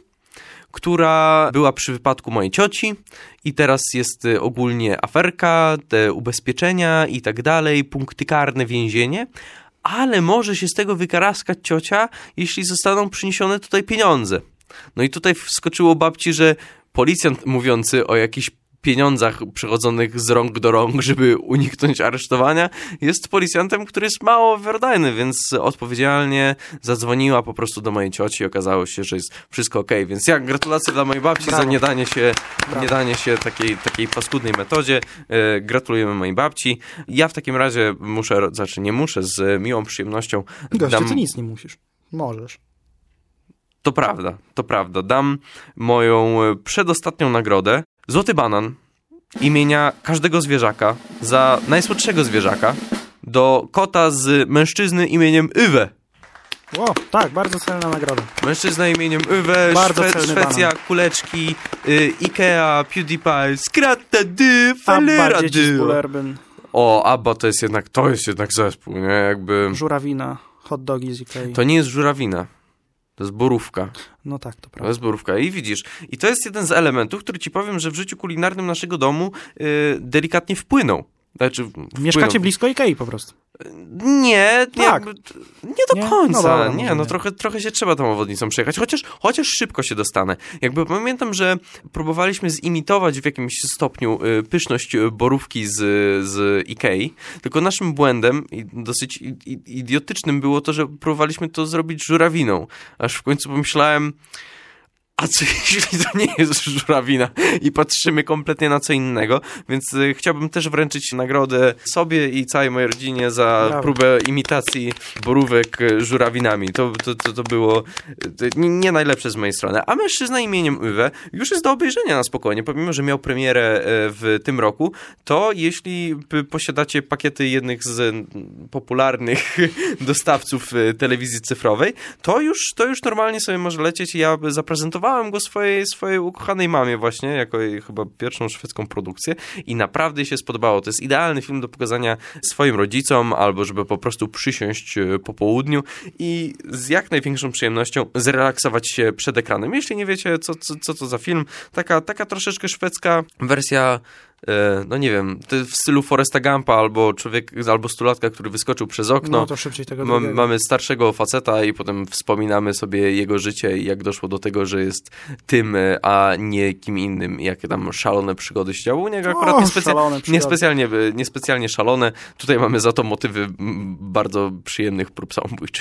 która była przy wypadku mojej cioci i teraz jest e, ogólnie aferka, te ubezpieczenia i tak dalej, punkty karne, więzienie, ale może się z tego wykaraskać ciocia, jeśli zostaną przyniesione tutaj pieniądze. No i tutaj wskoczyło babci, że policjant mówiący o jakichś pieniądzach przechodzonych z rąk do rąk, żeby uniknąć aresztowania, jest policjantem, który jest mało werdajny, więc odpowiedzialnie zadzwoniła po prostu do mojej cioci i okazało się, że jest wszystko okej. Więc ja gratulacje dla mojej babci
Brawo.
za niedanie się,
Brawo.
niedanie się takiej, takiej paskudnej metodzie. E, gratulujemy mojej babci. Ja w takim razie muszę, znaczy nie muszę, z miłą przyjemnością
Gościu,
dam...
ty nic nie musisz. Możesz.
To prawda, to prawda. Dam moją e, przedostatnią nagrodę. Złoty banan imienia każdego zwierzaka za najsłodszego zwierzaka do kota z mężczyzny imieniem Uwe.
O, tak, bardzo celna nagroda.
Mężczyzna imieniem Uwe,
Bardzo
Szwe-
celny
Szwecja,
banan.
kuleczki, y, Ikea, PewDiePie, Skratta dy,
Abba,
Falera
dzieci z
dy.
Bullerbyn,
O, Abba to jest jednak, to jest jednak zespół, nie? Jakby...
żurawina, hot dogi z Ikei.
To nie jest żurawina. To jest borówka.
No tak, to
To
prawda.
jest borówka. I widzisz, i to jest jeden z elementów, który ci powiem, że w życiu kulinarnym naszego domu y, delikatnie wpłynął. Znaczy, wpłynął.
Mieszkacie blisko Ikei po prostu.
Nie, nie,
Tak.
jakby, nie do
Nie?
końca.
No dobra,
nie,
może
no
nie.
trochę, trochę się trzeba tą obwodnicą przejechać, chociaż, chociaż szybko się dostanę. Jakby pamiętam, że próbowaliśmy zimitować w jakimś stopniu y, pyszność y, borówki z, z Ikei, tylko naszym błędem i dosyć i, i, idiotycznym było to, że próbowaliśmy to zrobić żurawiną. Aż w końcu pomyślałem, a co jeśli to nie jest żurawina i patrzymy kompletnie na co innego, więc y, chciałbym też wręczyć nagrodę sobie i całej mojej rodzinie za
Brawo.
próbę imitacji borówek y, żurawinami. To, to, to, to było y, to nie, nie najlepsze z mojej strony. A mężczyzna imieniem Uwe już jest do obejrzenia na spokojnie, pomimo, że miał premierę y, w tym roku, to jeśli p- posiadacie pakiety jednych z mm, popularnych dostawców y, telewizji cyfrowej, to już, to już normalnie sobie może lecieć i ja zaprezentowałem go swojej, swojej ukochanej mamie właśnie, jako jej chyba pierwszą szwedzką produkcję i naprawdę się spodobało. To jest idealny film do pokazania swoim rodzicom, albo żeby po prostu przysiąść e, po południu i z jak największą przyjemnością zrelaksować się przed ekranem. Jeśli nie wiecie, co, co, co to za film, taka, taka troszeczkę szwedzka wersja, e, no nie wiem, to w stylu Foresta Gumpa, albo człowiek, albo stulatka, który wyskoczył przez okno.
No to szybciej tego
Ma,
drugiego.
mamy starszego faceta i potem wspominamy sobie jego życie i jak doszło do tego, że jest tym, a nie kim innym. Jakie tam szalone przygody się działy. U niego akurat
O,
niespecja-
szalone przygody.
niespecjalnie, niespecjalnie szalone. Tutaj mamy za to motywy mm, bardzo przyjemnych prób samobójczych.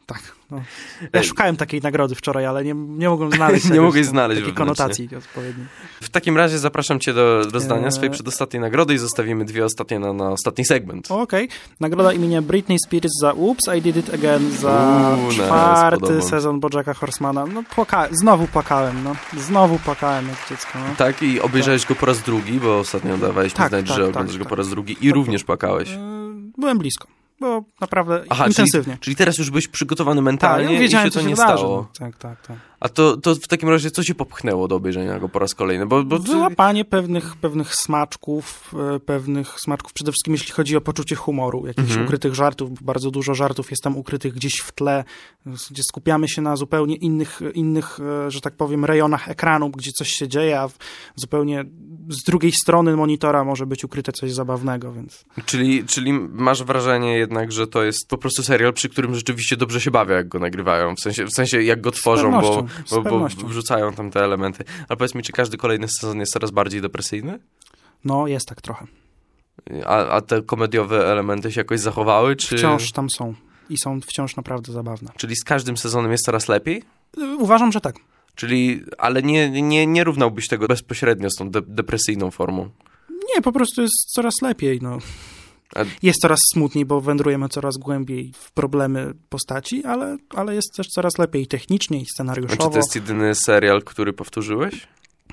tak. No. Ja szukałem takiej nagrody wczoraj, ale nie, nie mogłem znaleźć.
Nie mogłeś znaleźć
takiej konotacji odpowiedniej.
W takim razie zapraszam cię do rozdania eee... swojej przedostatniej nagrody i zostawimy dwie ostatnie na, na ostatni segment.
Okej. Okay. Nagroda imienia Britney Spears za Oops, I Did It Again, za Uuu, czwarty nice, sezon BoJacka Horsemana. No płaka... znowu płakałem, no. Znowu płakałem jak dziecko. No.
Tak, i obejrzałeś tak. go po raz drugi, bo ostatnio dawałeś
tak,
mi znać,
tak,
że
tak,
oglądasz
tak,
go
tak.
po raz drugi i tak, również płakałeś. Yy,
byłem blisko. Było naprawdę
Aha,
intensywnie.
Czyli, czyli teraz już byłeś przygotowany mentalnie
tak, ja wiedziałem,
i się to nie
wydarzy.
stało.
Tak, tak, tak.
A to, to w takim razie co cię popchnęło do obejrzenia go po raz kolejny? Bo, bo...
Wyłapanie pewnych, pewnych smaczków, pewnych smaczków, przede wszystkim jeśli chodzi o poczucie humoru, jakichś mhm. ukrytych żartów. Bardzo dużo żartów jest tam ukrytych gdzieś w tle, gdzie skupiamy się na zupełnie innych, innych, że tak powiem, rejonach ekranu, gdzie coś się dzieje, a zupełnie z drugiej strony monitora może być ukryte coś zabawnego, więc...
Czyli, czyli masz wrażenie jednak, że to jest po prostu serial, przy którym rzeczywiście dobrze się bawią, jak go nagrywają, w sensie, w sensie jak go tworzą, bo, bo, bo wrzucają tam te elementy. Ale powiedz mi, czy każdy kolejny sezon jest coraz bardziej depresyjny?
No, jest tak trochę.
A, a te komediowe elementy się jakoś zachowały, czy...
Wciąż tam są. I są wciąż naprawdę zabawne.
Czyli z każdym sezonem jest coraz lepiej?
Uważam, że tak.
Czyli, ale nie, nie, nie równałbyś tego bezpośrednio z tą de- depresyjną formą?
Nie, po prostu jest coraz lepiej, no. A... Jest coraz smutniej, bo wędrujemy coraz głębiej w problemy postaci, ale, ale jest też coraz lepiej technicznie i scenariuszowo.
A czy to jest jedyny serial, który powtórzyłeś?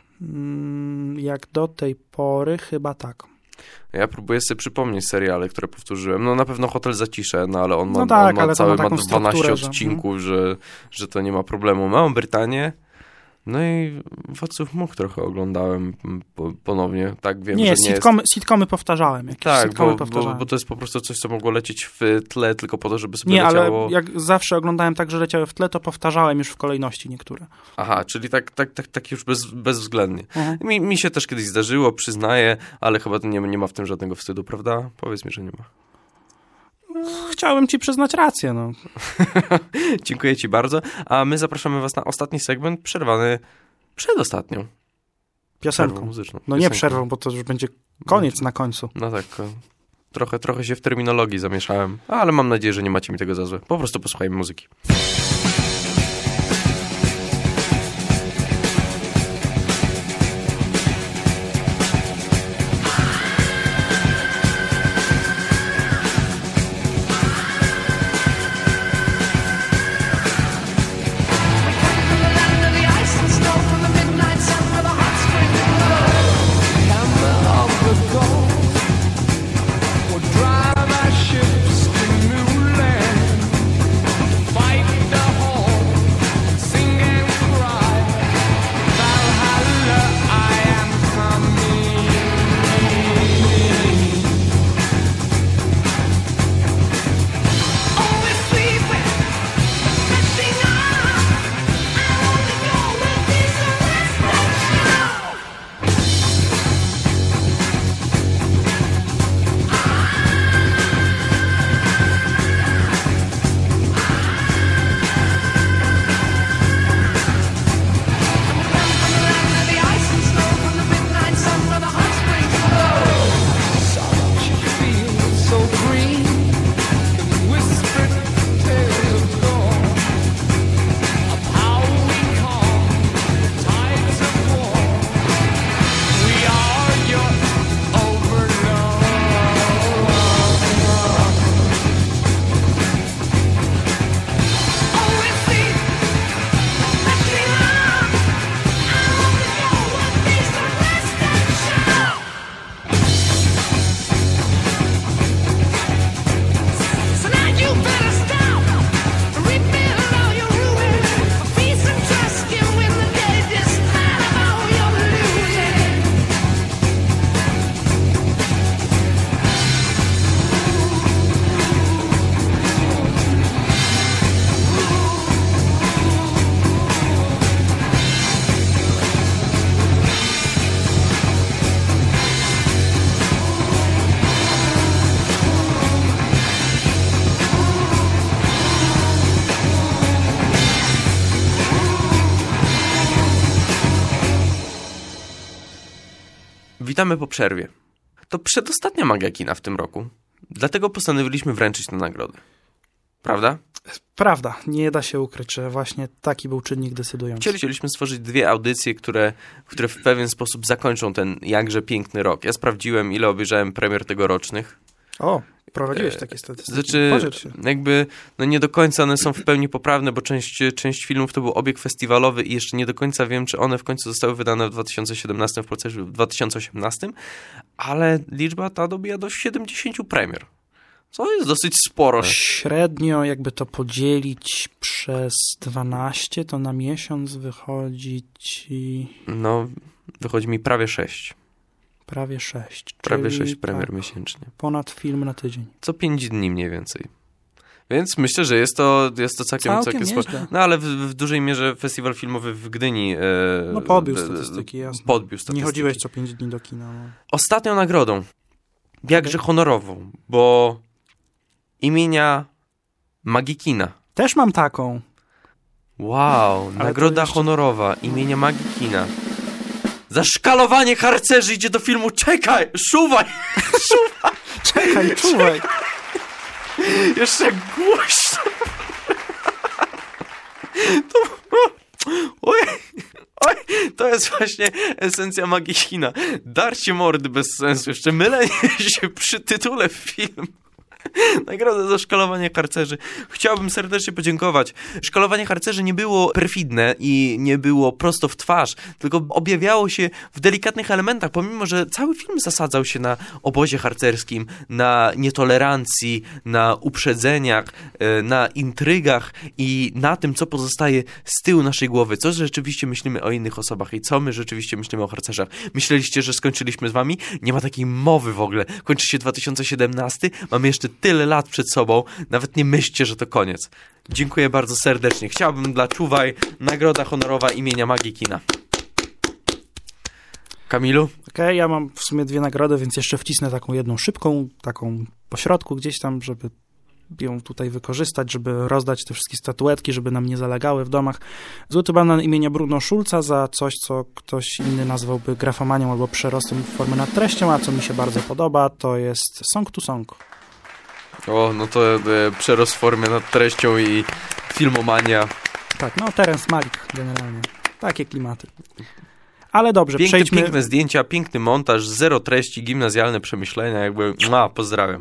Mm, jak do tej pory chyba tak.
Ja próbuję sobie przypomnieć seriale, które powtórzyłem. No na pewno Hotel Zacisze, no ale on ma,
no tak,
on ma cały
ma
ma dwanaście odcinków, że... Że, że to nie ma problemu. Małą Brytanię. No i Władców Much trochę oglądałem ponownie, tak wiem,
nie,
że nie
sitcomy,
jest...
sitcomy powtarzałem. Jakieś
tak,
sitcomy
bo,
powtarzałem.
Bo, bo to jest po prostu coś, co mogło lecieć w tle tylko po to, żeby sobie
nie,
leciało...
ale jak zawsze oglądałem tak, że leciały w tle, to powtarzałem już w kolejności niektóre.
Aha, czyli tak, tak, tak, tak już bez, bezwzględnie.
Uh-huh.
Mi, mi się też kiedyś zdarzyło, przyznaję, ale chyba nie, nie ma w tym żadnego wstydu, prawda? Powiedz mi, że nie ma.
Chciałem ci przyznać rację, no.
Dziękuję ci bardzo, a my zapraszamy was na ostatni segment, przerwany przedostatnią.
Piosenką.
Muzyczną.
No nie przerwą, bo to już będzie koniec na końcu.
No tak, trochę, trochę się w terminologii zamieszałem, ale mam nadzieję, że nie macie mi tego za złe. Po prostu posłuchajmy muzyki. Witamy po przerwie. To przedostatnia magia kina w tym roku. Dlatego postanowiliśmy wręczyć tę nagrodę. Prawda?
Prawda, nie da się ukryć, że właśnie taki był czynnik decydujący.
Chcieliśmy stworzyć dwie audycje, które, które w pewien sposób zakończą ten jakże piękny rok. Ja sprawdziłem, ile obejrzałem premier tegorocznych.
O, prowadziłeś takie statystyki.
Znaczy,
Podziel się.
jakby, no nie do końca one są w pełni poprawne, bo część, część filmów to był obieg festiwalowy i jeszcze nie do końca wiem, czy one w końcu zostały wydane w dwa tysiące siedemnastym, w procesie w dwa tysiące osiemnastym, ale liczba ta dobija do siedemdziesięciu premier. Co jest dosyć sporo.
Średnio, jakby to podzielić przez dwanaście, to na miesiąc wychodzi ci...
No, wychodzi mi prawie sześć.
Prawie sześć.
Prawie
czyli
sześć premier
tak,
miesięcznie.
ponad film na tydzień.
Co pięć dni mniej więcej. Więc myślę, że jest to, jest to całkiem,
Całkiem
całkiem
nieźle.
sporo. No ale w, w dużej mierze festiwal filmowy w Gdyni e,
No podbił
e,
statystyki, jasne.
Podbił statystyki.
Nie chodziłeś co pięć dni do kina. No.
Ostatnią nagrodą, jakże honorową, bo imienia Magii Kina.
Też mam taką.
Wow,
to
nagroda
jeszcze-
honorowa imienia Magii Kina. Za szkalowanie harcerzy idzie do filmu Czekaj, szuwaj, szuwaj.
Czekaj, czuwaj.
Jeszcze głośno. To... Oj, oj, to jest właśnie esencja magii kina. Darcie mordy bez sensu. Jeszcze mylenie się przy tytule film. Nagroda za szkalowanie harcerzy. Chciałbym serdecznie podziękować. Szkalowanie harcerzy nie było perfidne i nie było prosto w twarz, tylko objawiało się w delikatnych elementach, pomimo że cały film zasadzał się na obozie harcerskim, na nietolerancji, na uprzedzeniach, na intrygach i na tym, co pozostaje z tyłu naszej głowy, co rzeczywiście myślimy o innych osobach i co my rzeczywiście myślimy o harcerzach. Myśleliście, że skończyliśmy z wami? Nie ma takiej mowy w ogóle. Kończy się dwa tysiące siedemnasty, mamy jeszcze tyle lat przed sobą, nawet nie myślcie, że to koniec. Dziękuję bardzo serdecznie. Chciałbym dla Czuwaj nagroda honorowa imienia Magii Kina. Kamilu?
Okej, okay, ja mam w sumie dwie nagrody, więc jeszcze wcisnę taką jedną szybką, taką pośrodku gdzieś tam, żeby ją tutaj wykorzystać, żeby rozdać te wszystkie statuetki, żeby nam nie zalegały w domach. Złoty banan imienia Bruno Schulza za coś, co ktoś inny nazwałby grafomanią albo przerostem formy nad treścią, a co mi się bardzo podoba, to jest Song to Song.
O, no to e, przerost formy nad treścią i filmomania.
Tak, no Terence Malick generalnie. Takie klimaty. Ale dobrze,
Piękne,
przejdźmy...
piękne zdjęcia, piękny montaż, zero treści, gimnazjalne przemyślenia, jakby, ma, pozdrawiam.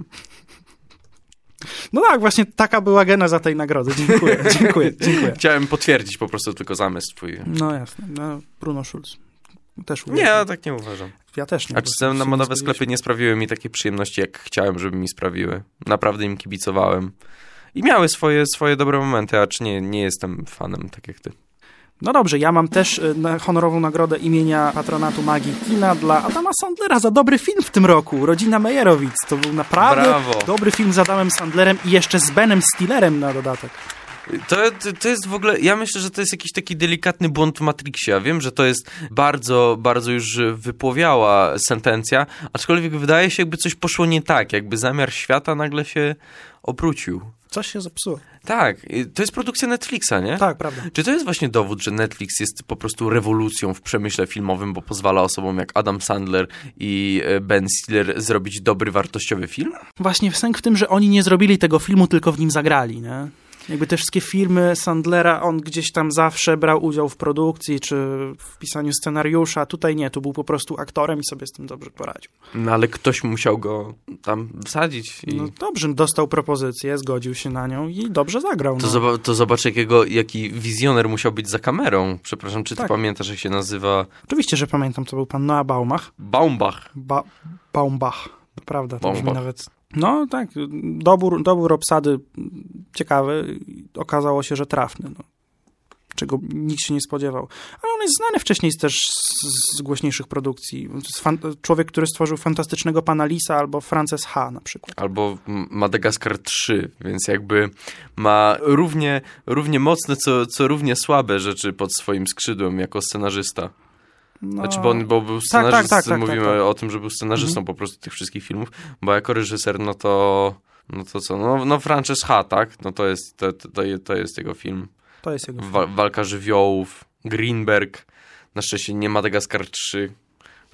No tak, właśnie taka była geneza tej nagrody. Dziękuję, dziękuję, dziękuję.
Chciałem potwierdzić po prostu tylko zamysł twój.
No jasne, no, Bruno Schulz. Też
nie, ja tak nie uważam.
Ja też nie.
A czasem modowe sklepy nie sprawiły mi takiej przyjemności, jak chciałem, żeby mi sprawiły. Naprawdę im kibicowałem. I miały swoje, swoje dobre momenty, acz nie, nie jestem fanem, tak jak ty.
No dobrze, ja mam też na honorową nagrodę imienia Patronatu Magii Kina dla Adama Sandlera za dobry film w tym roku. Rodzina Meyerowicz. To był naprawdę
Brawo.
dobry film z Adamem Sandlerem i jeszcze z Benem Stillerem na dodatek.
To, to jest w ogóle, ja myślę, że to jest jakiś taki delikatny błąd w Matrixie. Ja wiem, że to jest bardzo, bardzo już wypłowiała sentencja, aczkolwiek wydaje się, jakby coś poszło nie tak, jakby zamiar świata nagle się obrócił.
Coś się zepsuło.
Tak, to jest produkcja Netflixa, nie?
Tak, prawda.
Czy to jest właśnie dowód, że Netflix jest po prostu rewolucją w przemyśle filmowym, bo pozwala osobom jak Adam Sandler i Ben Stiller zrobić dobry, wartościowy film?
Właśnie sęk w tym, że oni nie zrobili tego filmu, tylko w nim zagrali, nie? Jakby te wszystkie filmy Sandlera, on gdzieś tam zawsze brał udział w produkcji, czy w pisaniu scenariusza. Tutaj nie, tu był po prostu aktorem i sobie z tym dobrze poradził.
No ale ktoś musiał go tam wsadzić. I...
No dobrze, dostał propozycję, zgodził się na nią i dobrze zagrał.
To,
no.
zob- to zobacz, jakiego, jaki wizjoner musiał być za kamerą. Przepraszam, czy ty
Tak.
pamiętasz, jak się nazywa?
Oczywiście, że pamiętam, to był pan Noah Baumbach.
Baumbach.
Ba- Baumbach, prawda, to
Baumbach.
brzmi nawet... No tak, dobór, dobór obsady ciekawy, okazało się, że trafny, no. Czego nikt się nie spodziewał. Ale on jest znany wcześniej też z, z głośniejszych produkcji. To jest fan, człowiek, który stworzył Fantastycznego Pana Lisa albo Frances H. na przykład.
Albo Madagaskar trzy, więc jakby ma równie, równie mocne, co, co równie słabe rzeczy pod swoim skrzydłem jako scenarzysta.
No,
Znaczy, bo on bo był scenarzystą,
tak, tak, tak,
mówimy
tak, tak.
o tym, że był scenarzystą
Mhm.
po prostu tych wszystkich filmów, bo jako reżyser, no to, no to co, no, no Frances H, tak? No to jest, to, to, to jest jego film.
To jest jego film.
Wa- Walka żywiołów, Greenberg, na szczęście nie Madagaskar trzy,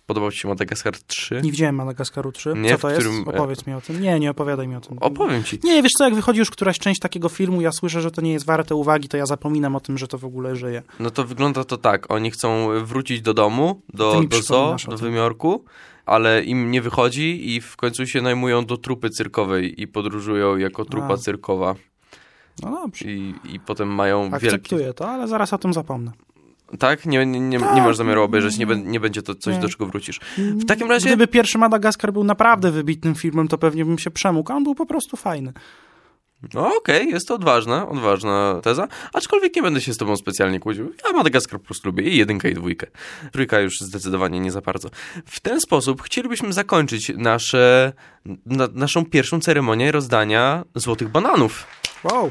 Podobał ci się Madagaskar trzy?
Nie widziałem Madagaskaru trzy.
Nie,
co to
w którym...
jest? Opowiedz mi o tym. Nie, nie opowiadaj mi o tym.
Opowiem ci.
Nie, wiesz co, jak wychodzi już któraś część takiego filmu, ja słyszę, że to nie jest warte uwagi, to ja zapominam o tym, że to w ogóle żyje.
No to wygląda to tak. Oni chcą wrócić do domu, do, do zoo, do wymiorku, ale im nie wychodzi i w końcu się najmują do trupy cyrkowej i podróżują jako trupa
A.
cyrkowa.
No dobrze.
I, i potem mają
Akceptuję
wielkie...
to, ale zaraz o tym zapomnę.
Tak? Nie, nie, nie,
Tak.
nie masz zamiaru obejrzeć, nie, be, nie będzie to coś,
Nie.
do czego wrócisz. W takim razie...
Gdyby pierwszy Madagaskar był naprawdę wybitnym filmem, to pewnie bym się przemógł, a on był po prostu fajny.
No okej, okay, jest to odważna, odważna teza, aczkolwiek nie będę się z tobą specjalnie kłócił. Ja Madagaskar po prostu lubię i jedynkę i dwójkę. Trójka już zdecydowanie nie za bardzo. W ten sposób chcielibyśmy zakończyć nasze, na, naszą pierwszą ceremonię rozdania złotych bananów.
Wow.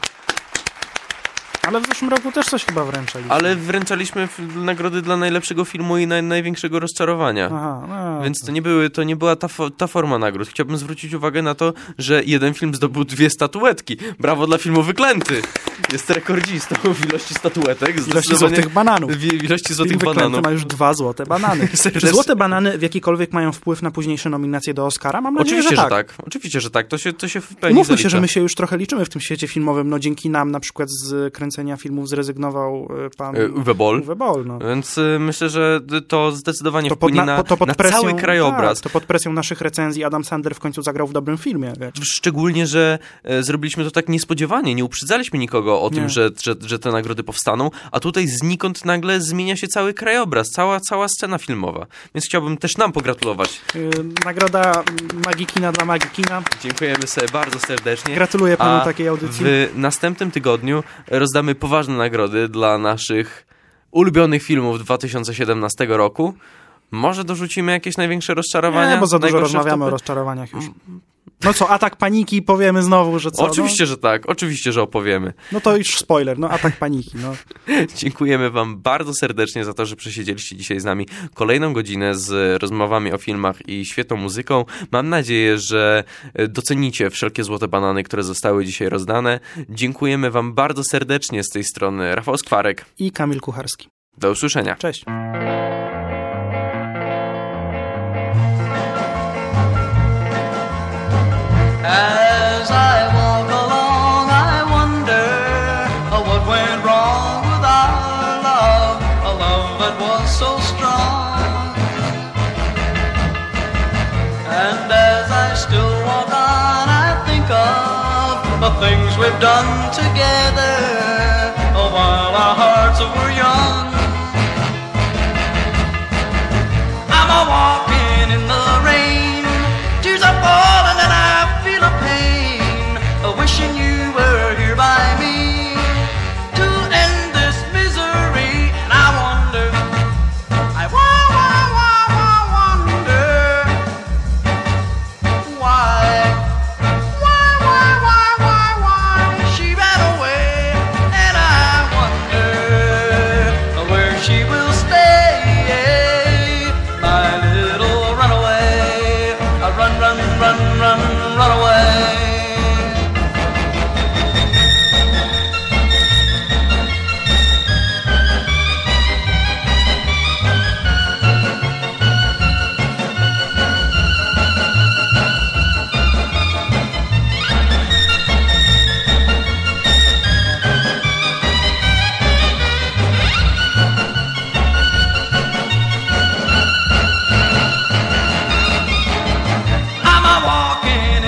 Ale w zeszłym roku też coś chyba wręczaliśmy.
Ale wręczaliśmy nagrody dla najlepszego filmu i naj, największego rozczarowania.
Aha, no.
Więc to nie, były, to nie była ta, ta forma nagród. Chciałbym zwrócić uwagę na to, że jeden film zdobył dwie statuetki. Brawo dla filmu Wyklęty. Jest rekordzistą w ilości statuetek.
W ilości złotych bananów.
W ilości złotych
Film
bananów.
Wyklęty ma już dwa złote banany. Czy złote banany w jakikolwiek mają wpływ na późniejsze nominacje do Oscara? Mam nadzieję,
Oczywiście,
że
że
tak.
tak. Oczywiście, że tak. To się, to się w pełni
Mówmy
zalicza.
się, że my się już trochę liczymy w tym świecie filmowym. No dzięki nam na przykład z kręcenia filmów zrezygnował pan
Uwe Boll.
Uwe Boll, no.
Więc y, myślę, że to zdecydowanie
to
wpłynie
pod,
na,
na, to pod
na
presją,
cały krajobraz.
Tak, to pod presją naszych recenzji Adam Sandler w końcu zagrał w dobrym filmie. Wiesz.
Szczególnie, że e, zrobiliśmy to tak niespodziewanie, nie uprzedzaliśmy nikogo o
Nie.
tym, że, że, że te nagrody powstaną, a tutaj znikąd nagle zmienia się cały krajobraz, cała, cała scena filmowa. Więc chciałbym też nam pogratulować.
Yy, nagroda Magikina dla Magikina.
Dziękujemy sobie bardzo serdecznie.
Gratuluję panu
a
takiej audycji.
w następnym tygodniu rozdamy poważne nagrody dla naszych ulubionych filmów dwa tysiące siedemnastego roku. Może dorzucimy jakieś największe rozczarowania?
Nie, bo za dużo
Najgorsze
rozmawiamy
wtopy?
o rozczarowaniach już. No co, Atak Paniki, powiemy znowu, że co?
Oczywiście, że tak. Oczywiście, że opowiemy.
No to już spoiler, no Atak Paniki. No.
Dziękujemy wam bardzo serdecznie za to, że przesiedzieliście dzisiaj z nami kolejną godzinę z rozmowami o filmach i świetną muzyką. Mam nadzieję, że docenicie wszelkie złote banany, które zostały dzisiaj rozdane. Dziękujemy wam bardzo serdecznie z tej strony. Rafał Skwarek.
I Kamil Kucharski.
Do usłyszenia.
Cześć.
As I walk along, I wonder uh, what went wrong with our love, a love that was so strong. And as I still walk on, I think of the things we've done together uh, while our hearts were young. I'm a walking in the rain, tears are falling and I feel a pain, uh, wishing you were here by me to end this misery. And I wonder, I wa- wa- wa- wa- wonder why, why, why, why, why, why she ran away. And I wonder where she will stay, my little runaway. I run, run, run, run, run away. I'm a walking